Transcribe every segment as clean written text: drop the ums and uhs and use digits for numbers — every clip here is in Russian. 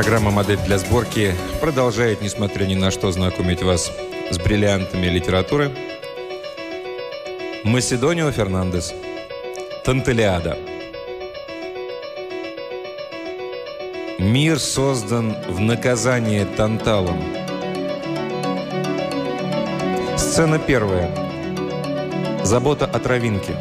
Программа «Модель для сборки» продолжает, несмотря ни на что, знакомить вас с бриллиантами литературы. Масидонио Фернандес. Танталиада. Мир создан в наказание Танталом. Сцена первая. Забота о травинке.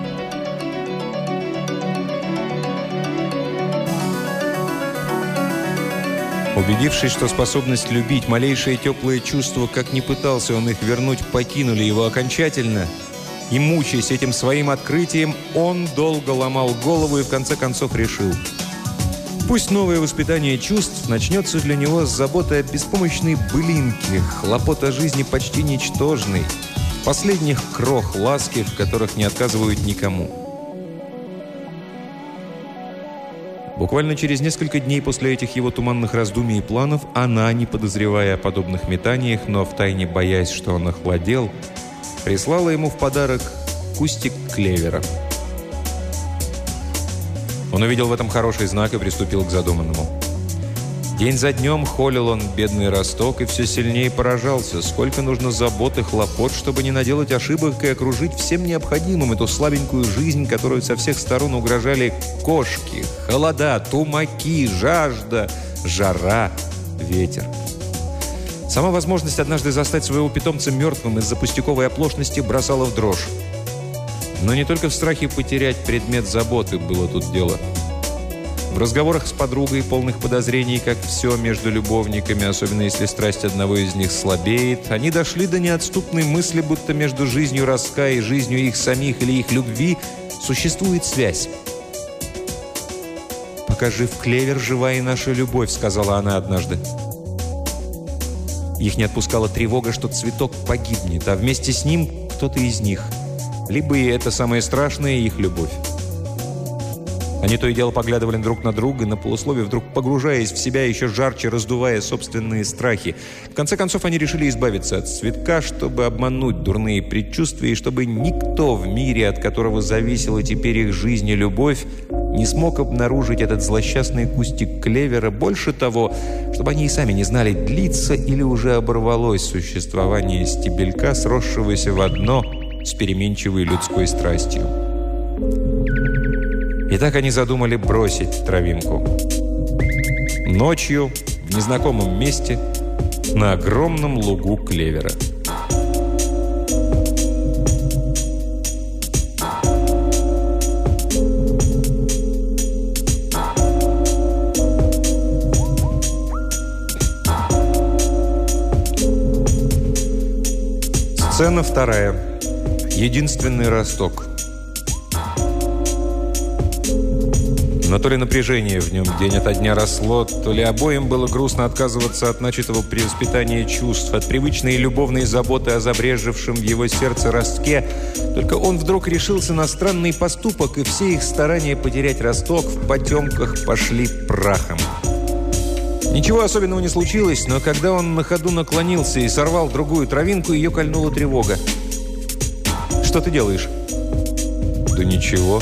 Убедившись, что способность любить, малейшие теплые чувства, как ни пытался он их вернуть, покинули его окончательно, и, мучаясь этим своим открытием, он долго ломал голову и в конце концов решил: пусть новое воспитание чувств начнется для него с заботы о беспомощной былинке, хлопот о жизни почти ничтожной, последних крох ласки, в которых не отказывают никому. Буквально через несколько дней после этих его туманных раздумий и планов она, не подозревая о подобных метаниях, но втайне боясь, что он охладел, прислала ему в подарок кустик клевера. Он увидел в этом хороший знак и приступил к задуманному. День за днем холил он бедный росток и все сильнее поражался, сколько нужно забот и хлопот, чтобы не наделать ошибок и окружить всем необходимым эту слабенькую жизнь, которую со всех сторон угрожали кошки, холода, тумаки, жажда, жара, ветер. Сама возможность однажды застать своего питомца мертвым из-за пустяковой оплошности бросала в дрожь. Но не только в страхе потерять предмет заботы было тут дело. В разговорах с подругой, полных подозрений, как все между любовниками, особенно если страсть одного из них слабеет, они дошли до неотступной мысли, будто между жизнью ростка и жизнью их самих или их любви существует связь. «Пока жив клевер, жива и наша любовь», — сказала она однажды. Их не отпускала тревога, что цветок погибнет, а вместе с ним кто-то из них. Либо и это самое страшное, их любовь. Они то и дело поглядывали друг на друга, на полусловие вдруг погружаясь в себя, еще жарче раздувая собственные страхи. В конце концов, они решили избавиться от цветка, чтобы обмануть дурные предчувствия, и чтобы никто в мире, от которого зависела теперь их жизнь и любовь, не смог обнаружить этот злосчастный кустик клевера. Больше того, чтобы они и сами не знали, длится или уже оборвалось существование стебелька, сросшегося в одно с переменчивой людской страстью. И так они задумали бросить травинку. Ночью, в незнакомом месте, на огромном лугу клевера. Сцена вторая. Единственный росток. Но то ли напряжение в нем день ото дня росло, то ли обоим было грустно отказываться от начатого преуспитания чувств, от привычной любовной заботы о забрежевшем в его сердце ростке. Только он вдруг решился на странный поступок, и все их старания потерять росток в потемках пошли прахом. Ничего особенного не случилось, но когда он на ходу наклонился и сорвал другую травинку, ее кольнула тревога. «Что ты делаешь?» «Да ничего».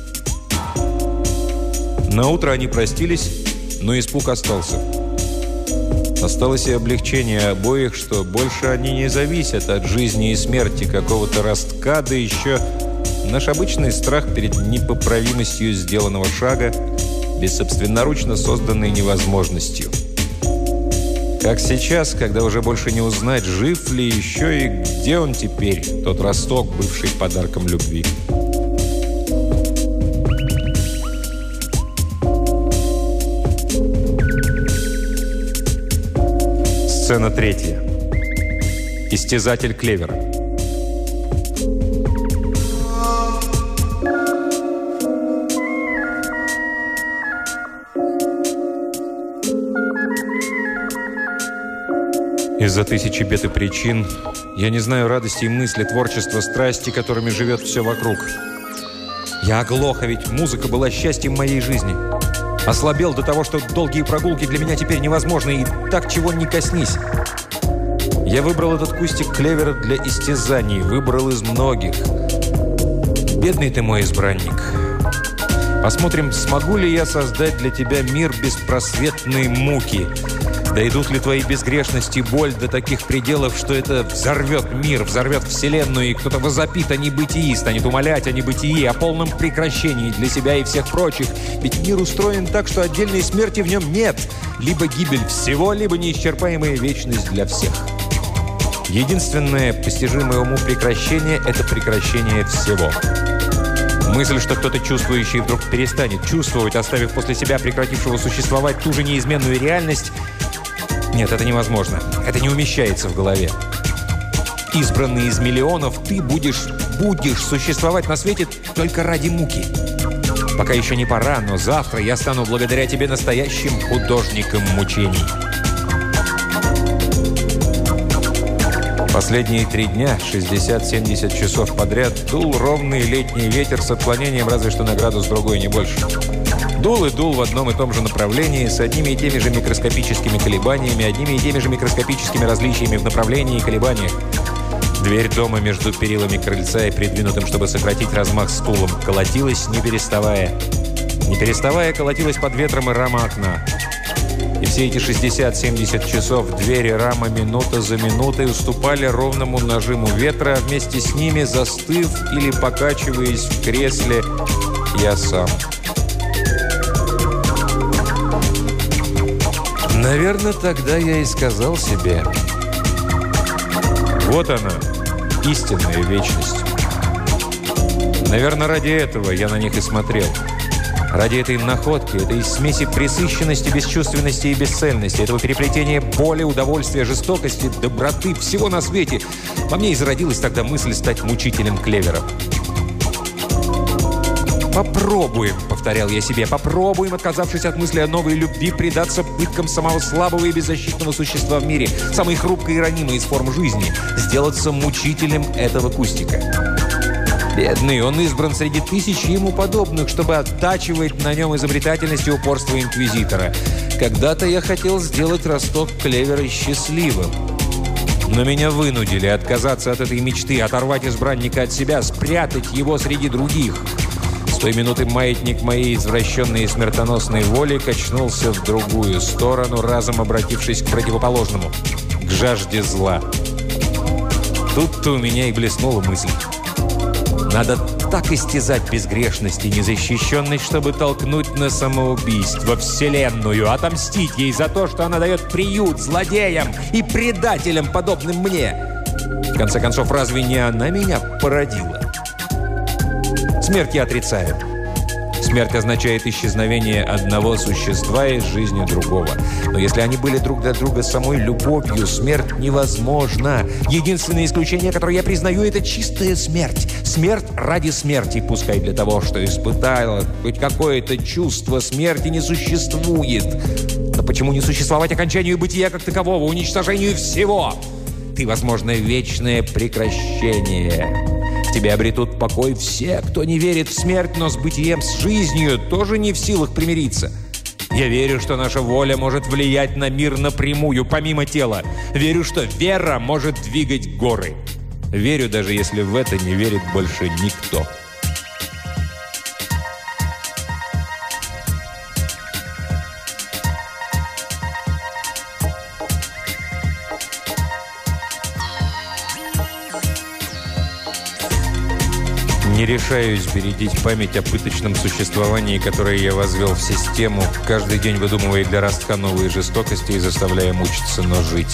Наутро они простились, но испуг остался. Осталось и облегчение обоих, что больше они не зависят от жизни и смерти какого-то ростка, да еще наш обычный страх перед непоправимостью сделанного шага, без собственноручно созданной невозможностью. Как сейчас, когда уже больше не узнать, жив ли еще и где он теперь, тот росток, бывший подарком любви. Сцена третья. Истязатель клевера. Из-за тысячи бед и причин я не знаю радости и мысли, творчества, страсти, которыми живет все вокруг. Я оглох, а ведь музыка была счастьем моей жизни. Ослабел до того, что долгие прогулки для меня теперь невозможны, и так чего ни коснись. Я выбрал этот кустик клевера для истязаний, выбрал из многих. Бедный ты мой избранник. Посмотрим, смогу ли я создать для тебя мир беспросветной муки. Дойдут ли твои безгрешность и боль до таких пределов, что это взорвет мир, взорвет вселенную, и кто-то возопит о небытии, станет умолять о небытии, о полном прекращении для себя и всех прочих. Ведь мир устроен так, что отдельной смерти в нем нет. Либо гибель всего, либо неисчерпаемая вечность для всех. Единственное постижимое уму прекращение – это прекращение всего. Мысль, что кто-то чувствующий вдруг перестанет чувствовать, оставив после себя прекратившего существовать ту же неизменную реальность – нет, это невозможно. Это не умещается в голове. Избранный из миллионов, ты будешь существовать на свете только ради муки. Пока еще не пора, но завтра я стану благодаря тебе настоящим художником мучений. Последние 3 дня, 60-70 часов подряд, дул ровный летний ветер с отклонением разве что на градус-другой, не больше. Дул и дул в одном и том же направлении, с одними и теми же микроскопическими колебаниями, одними и теми же микроскопическими различиями в направлении и колебаниях. Дверь дома между перилами крыльца и придвинутым, чтобы сократить размах, стулом колотилась, не переставая. Не переставая, колотилась под ветром и рама окна. И все эти 60-70 часов двери, рама минута за минутой уступали ровному нажиму ветра, а вместе с ними, застыв или покачиваясь в кресле, я сам. Наверное, тогда я и сказал себе: вот она, истинная вечность. Наверное, ради этого я на них и смотрел. Ради этой находки, этой смеси пресыщенности, бесчувственности и бесцельности, этого переплетения боли, удовольствия, жестокости, доброты, всего на свете. Во мне и зародилась тогда мысль стать мучителем Клевера. «Попробуем», — повторял я себе, «попробуем, отказавшись от мысли о новой любви, предаться пыткам самого слабого и беззащитного существа в мире, самой хрупкой и ранимой из форм жизни, сделаться мучителем этого кустика». Бедный, он избран среди тысяч ему подобных, чтобы оттачивать на нем изобретательность и упорство инквизитора. Когда-то я хотел сделать росток Клевера счастливым. Но меня вынудили отказаться от этой мечты, оторвать избранника от себя, спрятать его среди других. С той минуты маятник моей извращенной и смертоносной воли качнулся в другую сторону, разом обратившись к противоположному, к жажде зла. Тут-то у меня и блеснула мысль. Надо так истязать безгрешность и незащищенность, чтобы толкнуть на самоубийство Вселенную, отомстить ей за то, что она дает приют злодеям и предателям, подобным мне. В конце концов, разве не она меня породила? Смерть я отрицаю. Смерть означает исчезновение одного существа из жизни другого. Но если они были друг для друга самой любовью, смерть невозможна. Единственное исключение, которое я признаю, это чистая смерть. Смерть ради смерти, пускай для того, что испытала хоть какое-то чувство смерти, не существует. Но почему не существовать окончанию бытия как такового, уничтожению всего? Ты, возможно, вечное прекращение. В тебе обретут покой все, кто не верит в смерть, но с бытием, с жизнью тоже не в силах примириться. Я верю, что наша воля может влиять на мир напрямую, помимо тела. Верю, что вера может двигать горы. Верю, даже если в это не верит больше никто. Не решаюсь бередить память о пыточном существовании, которое я возвел в систему, каждый день выдумывая для ростка новые жестокости и заставляя мучиться, но жить.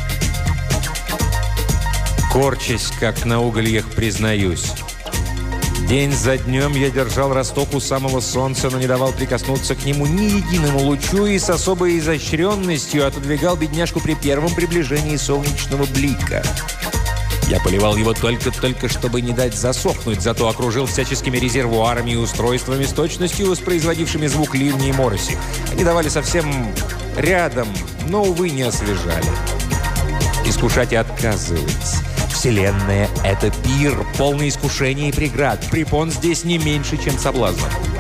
Корчась, как на угольях, признаюсь. День за днем я держал росток у самого солнца, но не давал прикоснуться к нему ни единому лучу и с особой изощренностью отодвигал бедняжку при первом приближении солнечного блика. Я поливал его только, чтобы не дать засохнуть, зато окружил всяческими резервуарами и устройствами с точностью, воспроизводившими звук ливней и мороси. Они давали совсем рядом, но, увы, не освежали. Искушать и отказывать. Вселенная – это пир, полный искушений и преград. Препон здесь не меньше, чем соблазн.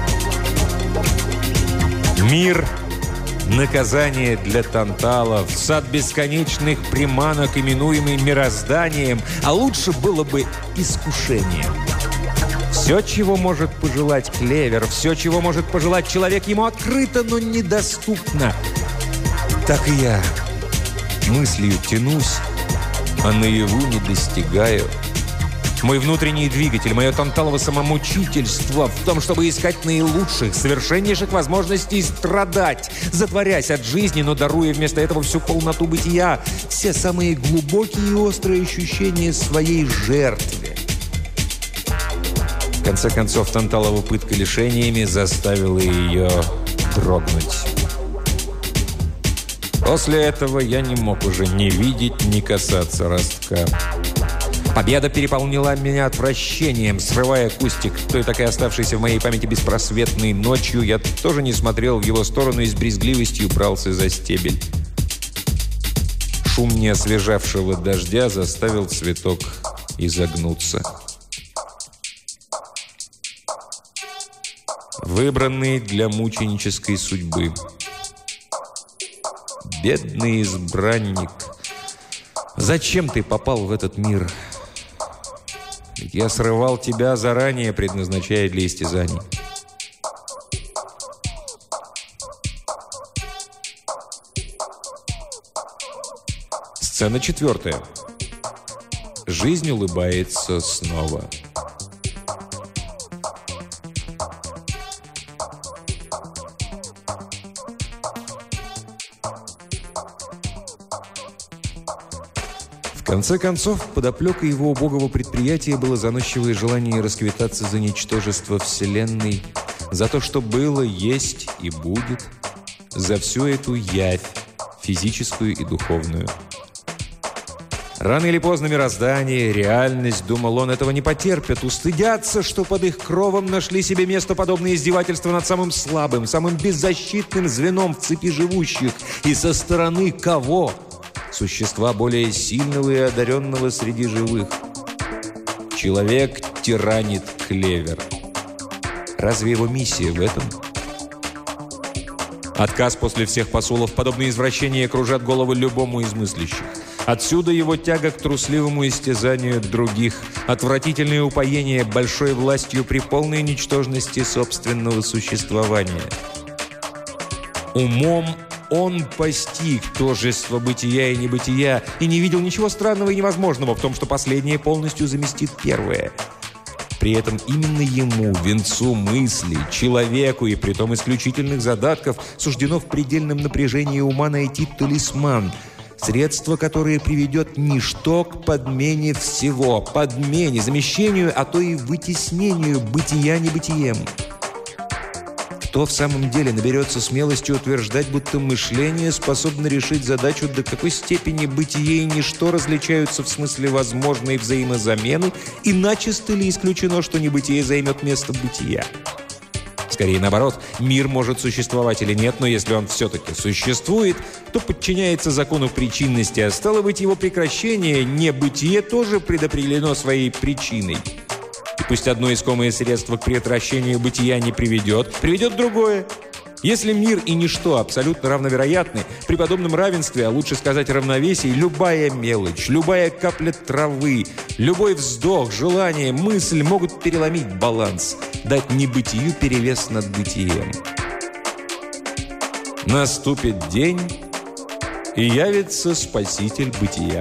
Мир – наказание для танталов, сад бесконечных приманок, именуемый мирозданием, а лучше было бы искушением. Все, чего может пожелать клевер, все, чего может пожелать человек, ему открыто, но недоступно. Так и я мыслью тянусь, а наяву не достигаю. Мой внутренний двигатель, мое танталово самомучительство в том, чтобы искать наилучших, совершеннейших возможностей страдать, затворясь от жизни, но даруя вместо этого всю полноту бытия, все самые глубокие и острые ощущения своей жертве. В конце концов, танталова пытка лишениями заставила ее дрогнуть. После этого я не мог уже ни видеть, ни касаться ростка. Победа переполнила меня отвращением, срывая кустик, той так и оставшейся в моей памяти беспросветной ночью. Я тоже не смотрел в его сторону и с брезгливостью брался за стебель. Шум неосвежавшего дождя заставил цветок изогнуться. Выбранный для мученической судьбы. Бедный избранник, зачем ты попал в этот мир? Ведь я срывал тебя заранее, предназначая для истязаний. Сцена 4. Жизнь улыбается снова. В конце концов, подоплекой его убогого предприятия было заносчивое желание расквитаться за ничтожество Вселенной, за то, что было, есть и будет, за всю эту явь, физическую и духовную. Рано или поздно мироздание, реальность, думал он, этого не потерпят, устыдятся, что под их кровом нашли себе место подобные издевательства над самым слабым, самым беззащитным звеном в цепи живущих, и со стороны кого? Существа более сильного и одаренного среди живых. Человек тиранит клевер. Разве его миссия в этом? Отказ после всех посулов, подобные извращения кружат головы любому из мыслящих. Отсюда его тяга к трусливому истязанию других, отвратительное упоение большой властью при полной ничтожности собственного существования. Умом он постиг тождество бытия и небытия и не видел ничего странного и невозможного в том, что последнее полностью заместит первое. При этом именно ему, венцу мысли, человеку и притом исключительных задатков, суждено в предельном напряжении ума найти талисман, средство, которое приведет ничто к подмене всего, подмене, замещению, а то и вытеснению бытия небытием. Кто в самом деле наберется смелости утверждать, будто мышление способно решить задачу, до какой степени бытие и ничто различаются в смысле возможной взаимозамены, и начисто ли исключено, что небытие займет место бытия? Скорее наоборот, мир может существовать или нет, но если он все-таки существует, то подчиняется закону причинности, а стало быть, его прекращение, небытие, тоже предопределено своей причиной. И пусть одно искомое средство к прекращению бытия не приведет другое. Если мир и ничто абсолютно равновероятны, при подобном равенстве, а лучше сказать равновесии, любая мелочь, любая капля травы, любой вздох, желание, мысль могут переломить баланс, дать небытию перевес над бытием. Наступит день, и явится спаситель бытия.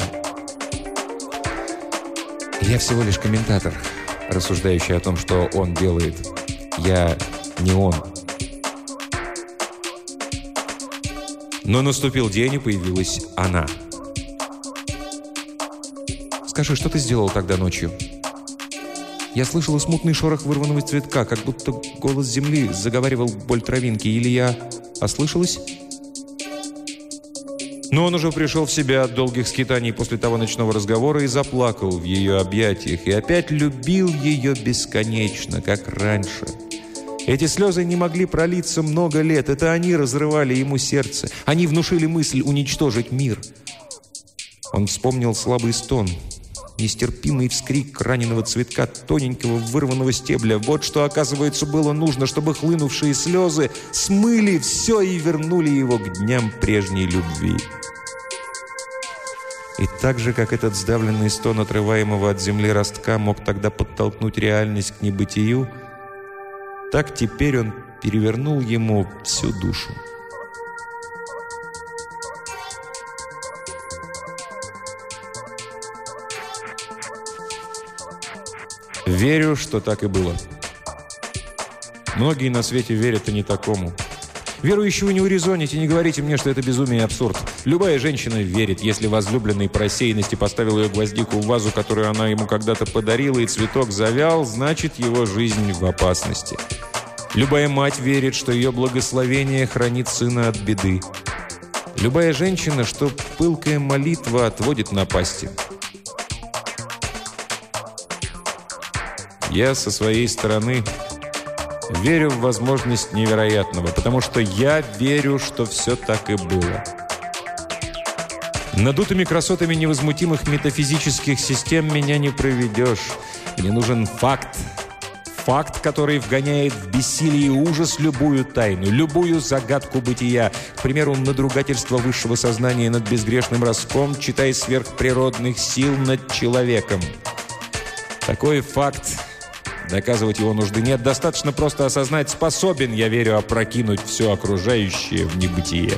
Я всего лишь комментатор, рассуждающий о том, что он делает. Я не он. Но наступил день, и появилась она. «Скажи, что ты сделал тогда ночью?» Я слышала смутный шорох вырванного цветка, как будто голос земли заговаривал боль травинки. Или я ослышалась? Но он уже пришел в себя от долгих скитаний после того ночного разговора и заплакал в ее объятиях, и опять любил ее бесконечно, как раньше. Эти слезы не могли пролиться много лет. Это они разрывали ему сердце. Они внушили мысль уничтожить мир. Он вспомнил слабый стон, нестерпимый вскрик раненого цветка, тоненького вырванного стебля. Вот что, оказывается, было нужно, чтобы хлынувшие слезы смыли все и вернули его к дням прежней любви. И так же, как этот сдавленный стон отрываемого от земли ростка мог тогда подтолкнуть реальность к небытию, так теперь он перевернул ему всю душу. Верю, что так и было. Многие на свете верят и не такому. Верующего не урезоните, не говорите мне, что это безумие и абсурд. Любая женщина верит, если возлюбленный по рассеянности поставил ее гвоздику в вазу, которую она ему когда-то подарила, и цветок завял, значит, его жизнь в опасности. Любая мать верит, что ее благословение хранит сына от беды. Любая женщина, что пылкая молитва отводит напасти. Я со своей стороны верю в возможность невероятного, потому что я верю, что все так и было. Надутыми красотами невозмутимых метафизических систем меня не проведешь. Мне нужен факт. Факт, который вгоняет в бессилие и ужас любую тайну, любую загадку бытия. К примеру, надругательство высшего сознания над безгрешным ростком, читай сверхприродных сил над человеком. Такой факт. Доказывать его нужды нет. Достаточно просто осознать, способен, я верю, опрокинуть все окружающее в небытие.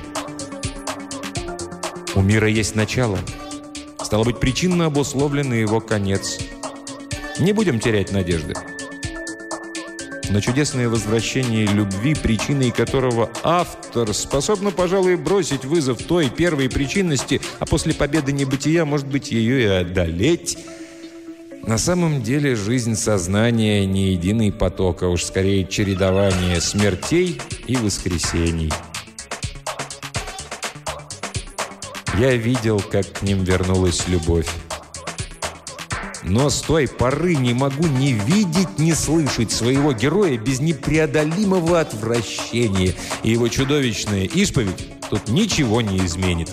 У мира есть начало. Стало быть, причинно обусловлен его конец. Не будем терять надежды. Но чудесное возвращение любви, причиной которого автор способен, пожалуй, бросить вызов той первой причинности, а после победы небытия, может быть, ее и одолеть. На самом деле жизнь сознания не единый поток, а уж скорее чередование смертей и воскресений. Я видел, как к ним вернулась любовь. Но с той поры не могу ни видеть, ни слышать своего героя без непреодолимого отвращения, и его чудовищная исповедь тут ничего не изменит.